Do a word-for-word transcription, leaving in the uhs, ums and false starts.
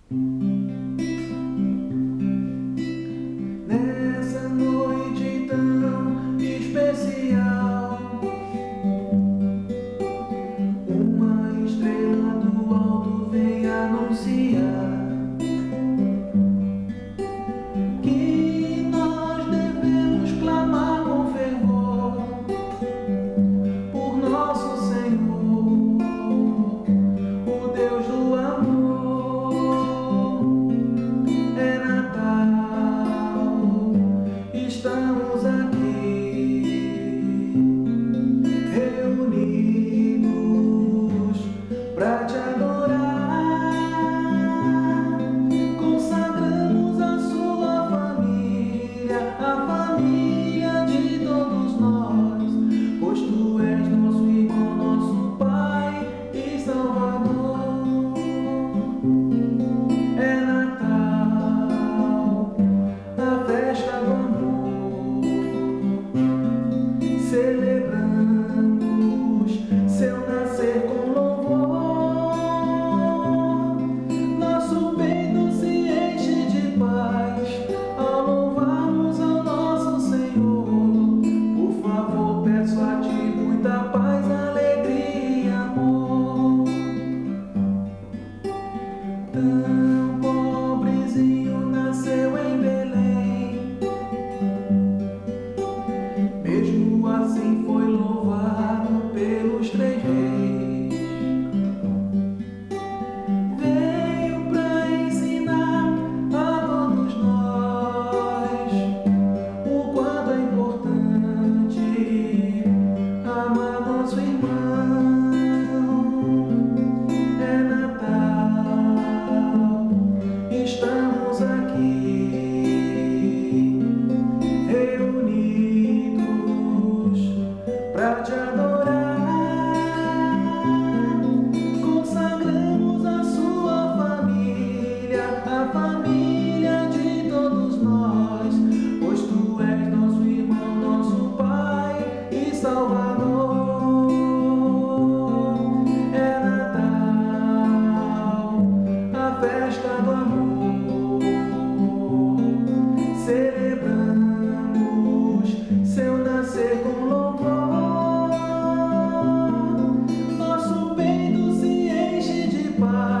Nessa noite tão especial, uma estrela do alto vem anunciar que nós devemos clamar com fervor por nosso Senhor, o Deus do amor. É Natal, estamos aqui reunidos pra te adorar. Consagramos a sua família, a família de todos nós, pois tu és nosso irmão, nosso Pai e Salvador. É Natal, a festa do amor, celebramos seu nascer com louvor. Nosso peito se enche de paz ao louvarmos ao nosso Senhor. Por favor, peço a ti muita paz, alegria e amor. Tão pobrezinho nasceu em Belém, mesmo assim foi louvado pelos três reis. Veio pra ensinar a todos nós o quanto é importante amar nosso irmão. É Natal, estamos aqui reunidos pra te adorar. Consagramos a sua família, a família de todos nós, pois tu és nosso irmão, nosso Pai e Salvador. É Natal, a festa do amor, celebramos seu nascer com louvor. Nosso peito se enche de paz